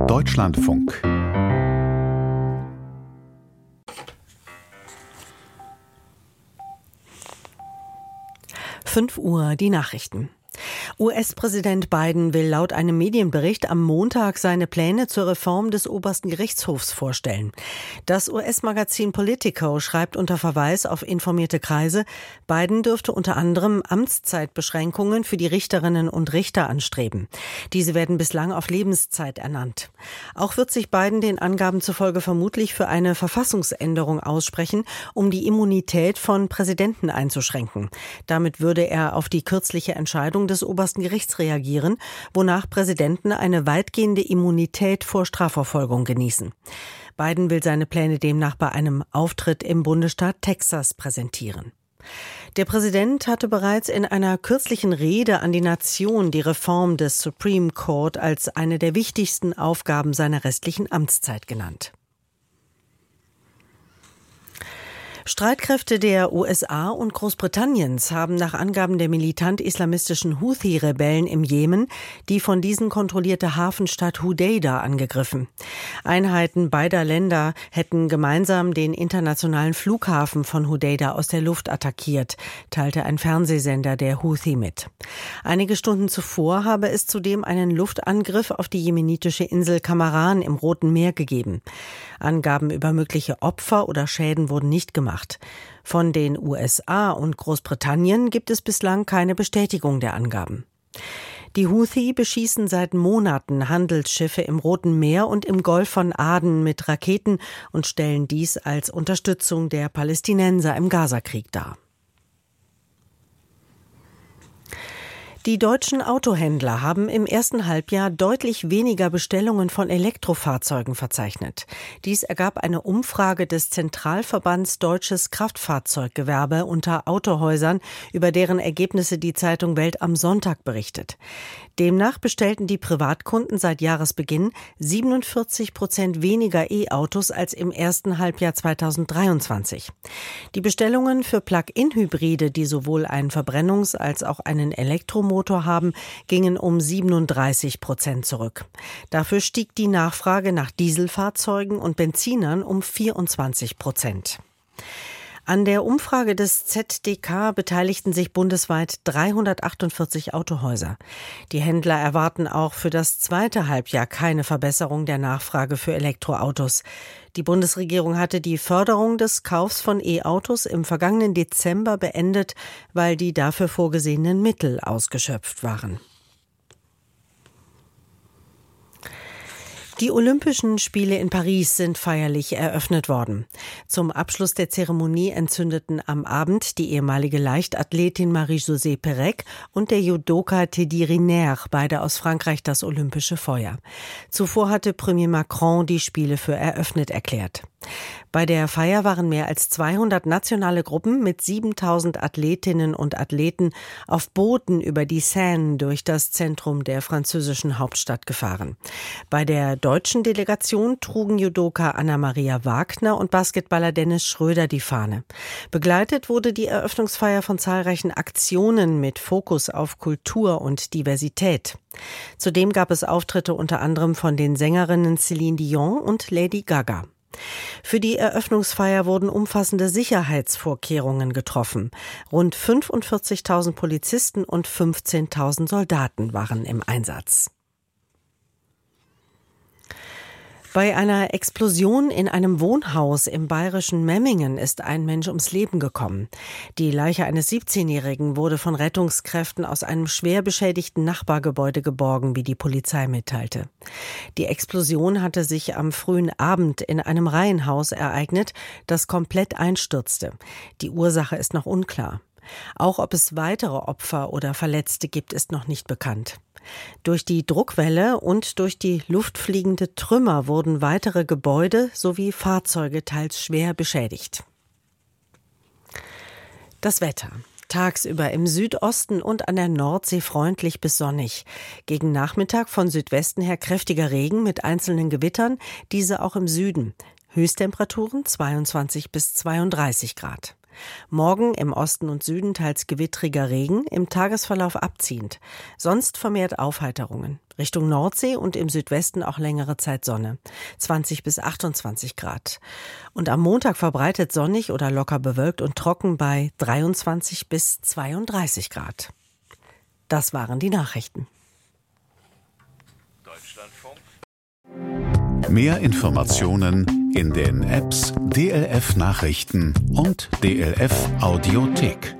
Deutschlandfunk. 5 Uhr, die Nachrichten. US-Präsident Biden will laut einem Medienbericht am Montag seine Pläne zur Reform des obersten Gerichtshofs vorstellen. Das US-Magazin Politico schreibt unter Verweis auf informierte Kreise, Biden dürfte unter anderem Amtszeitbeschränkungen für die Richterinnen und Richter anstreben. Diese werden bislang auf Lebenszeit ernannt. Auch wird sich Biden den Angaben zufolge vermutlich für eine Verfassungsänderung aussprechen, um die Immunität von Präsidenten einzuschränken. Damit würde er auf die kürzliche Entscheidung des obersten Gerichts reagieren, wonach Präsidenten eine weitgehende Immunität vor Strafverfolgung genießen. Biden will seine Pläne demnach bei einem Auftritt im Bundesstaat Texas präsentieren. Der Präsident hatte bereits in einer kürzlichen Rede an die Nation die Reform des Supreme Court als eine der wichtigsten Aufgaben seiner restlichen Amtszeit genannt. Streitkräfte der USA und Großbritanniens haben nach Angaben der militant-islamistischen Houthi-Rebellen im Jemen die von diesen kontrollierte Hafenstadt Hodeida angegriffen. Einheiten beider Länder hätten gemeinsam den internationalen Flughafen von Hodeida aus der Luft attackiert, teilte ein Fernsehsender der Houthi mit. Einige Stunden zuvor habe es zudem einen Luftangriff auf die jemenitische Insel Kamaran im Roten Meer gegeben. Angaben über mögliche Opfer oder Schäden wurden nicht gemacht. Von den USA und Großbritannien gibt es bislang keine Bestätigung der Angaben. Die Houthi beschießen seit Monaten Handelsschiffe im Roten Meer und im Golf von Aden mit Raketen und stellen dies als Unterstützung der Palästinenser im Gazakrieg dar. Die deutschen Autohändler haben im ersten Halbjahr deutlich weniger Bestellungen von Elektrofahrzeugen verzeichnet. Dies ergab eine Umfrage des Zentralverbands Deutsches Kraftfahrzeuggewerbe unter Autohäusern, über deren Ergebnisse die Zeitung Welt am Sonntag berichtet. Demnach bestellten die Privatkunden seit Jahresbeginn 47% weniger E-Autos als im ersten Halbjahr 2023. Die Bestellungen für Plug-in-Hybride, die sowohl einen Verbrennungs- als auch einen Elektromotor haben, gingen um 37% zurück. Dafür stieg die Nachfrage nach Dieselfahrzeugen und Benzinern um 24%. An der Umfrage des ZDK beteiligten sich bundesweit 348 Autohäuser. Die Händler erwarten auch für das zweite Halbjahr keine Verbesserung der Nachfrage für Elektroautos. Die Bundesregierung hatte die Förderung des Kaufs von E-Autos im vergangenen Dezember beendet, weil die dafür vorgesehenen Mittel ausgeschöpft waren. Die Olympischen Spiele in Paris sind feierlich eröffnet worden. Zum Abschluss der Zeremonie entzündeten am Abend die ehemalige Leichtathletin Marie-Josée Pérec und der Judoka Teddy Riner, beide aus Frankreich, das olympische Feuer. Zuvor hatte Premier Macron die Spiele für eröffnet erklärt. Bei der Feier waren mehr als 200 nationale Gruppen mit 7.000 Athletinnen und Athleten auf Booten über die Seine durch das Zentrum der französischen Hauptstadt gefahren. Bei der deutschen Delegation trugen Judoka Anna-Maria Wagner und Basketballer Dennis Schröder die Fahne. Begleitet wurde die Eröffnungsfeier von zahlreichen Aktionen mit Fokus auf Kultur und Diversität. Zudem gab es Auftritte unter anderem von den Sängerinnen Céline Dion und Lady Gaga. Für die Eröffnungsfeier wurden umfassende Sicherheitsvorkehrungen getroffen. Rund 45.000 Polizisten und 15.000 Soldaten waren im Einsatz. Bei einer Explosion in einem Wohnhaus im bayerischen Memmingen ist ein Mensch ums Leben gekommen. Die Leiche eines 17-Jährigen wurde von Rettungskräften aus einem schwer beschädigten Nachbargebäude geborgen, wie die Polizei mitteilte. Die Explosion hatte sich am frühen Abend in einem Reihenhaus ereignet, das komplett einstürzte. Die Ursache ist noch unklar. Auch ob es weitere Opfer oder Verletzte gibt, ist noch nicht bekannt. Durch die Druckwelle und durch die luftfliegende Trümmer wurden weitere Gebäude sowie Fahrzeuge teils schwer beschädigt. Das Wetter. Tagsüber im Südosten und an der Nordsee freundlich bis sonnig. Gegen Nachmittag von Südwesten her kräftiger Regen mit einzelnen Gewittern, diese auch im Süden. Höchsttemperaturen 22 bis 32 Grad. Morgen im Osten und Süden teils gewittriger Regen, im Tagesverlauf abziehend. Sonst vermehrt Aufheiterungen. Richtung Nordsee und im Südwesten auch längere Zeit Sonne. 20 bis 28 Grad. Und am Montag verbreitet sonnig oder locker bewölkt und trocken bei 23 bis 32 Grad. Das waren die Nachrichten. Mehr Informationen in den Apps DLF Nachrichten und DLF Audiothek.